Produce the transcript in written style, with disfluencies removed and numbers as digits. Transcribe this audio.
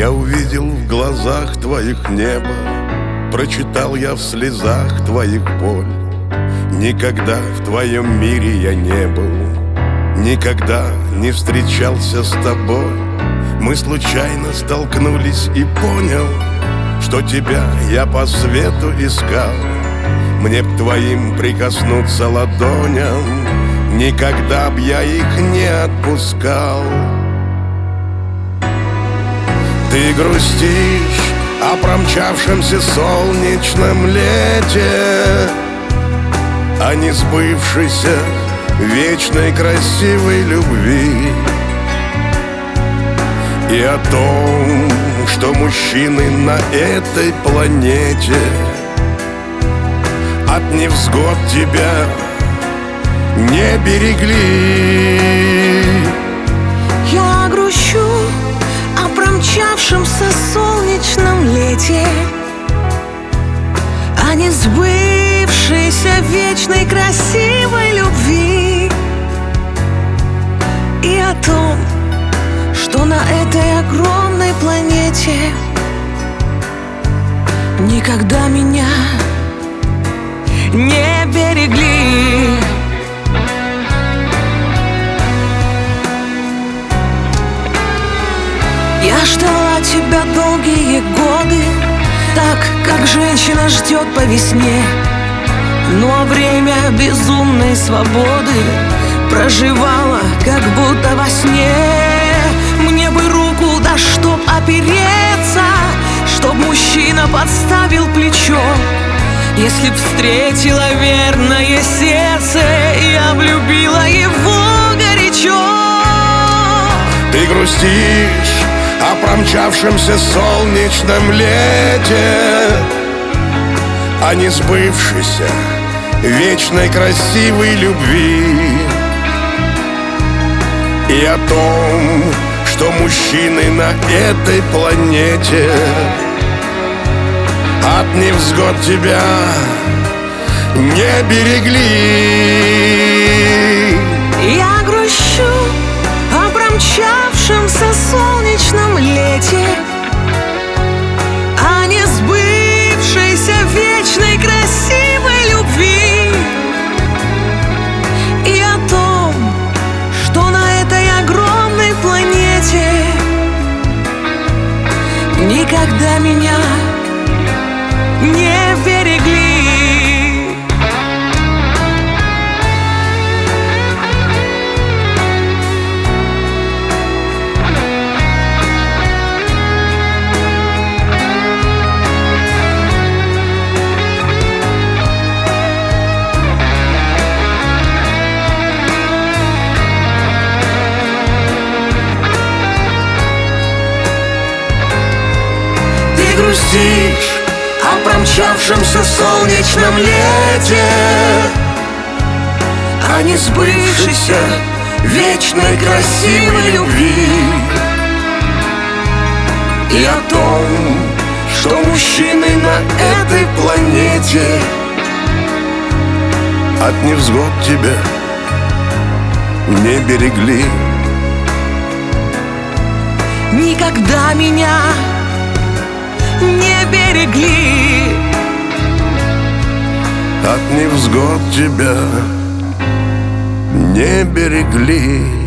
Я увидел в глазах твоих небо, прочитал я в слезах твоих боль. Никогда в твоем мире я не был, никогда не встречался с тобой. Мы случайно столкнулись и понял, что тебя я по свету искал. Мне б твоим прикоснуться ладоням, никогда б я их не отпускал. Ты грустишь о промчавшемся солнечном лете, о несбывшейся вечной красивой любви и о том, что мужчины на этой планете от невзгод тебя не берегли. Я грущу о промчавшемся солнечном лете, о несбывшейся вечной красивой любви и о том, что на этой огромной планете никогда меня не берегли. Я ждала тебя долгие годы, так, как женщина ждет по весне. Но время безумной свободы проживала, как будто во сне. Мне бы руку, да чтоб опереться, чтоб мужчина подставил плечо. Если б встретила верное сердце, я влюбила его горячо. Ты грустишь о промчавшемся солнечном лете, о несбывшейся вечной красивой любви и о том, что мужчины на этой планете от невзгод тебя не берегли. Я грущу о промчавшемся солнечном лете, о несбывшейся вечной красивой любви и о том, что на этой огромной планете никогда меня не берегли. Грустишь о промчавшемся солнечном лете, о несбывшейся вечной красивой любви и о том, что мужчины на этой планете от невзгод тебя не берегли. Никогда меня не берегли. От невзгод тебя не берегли.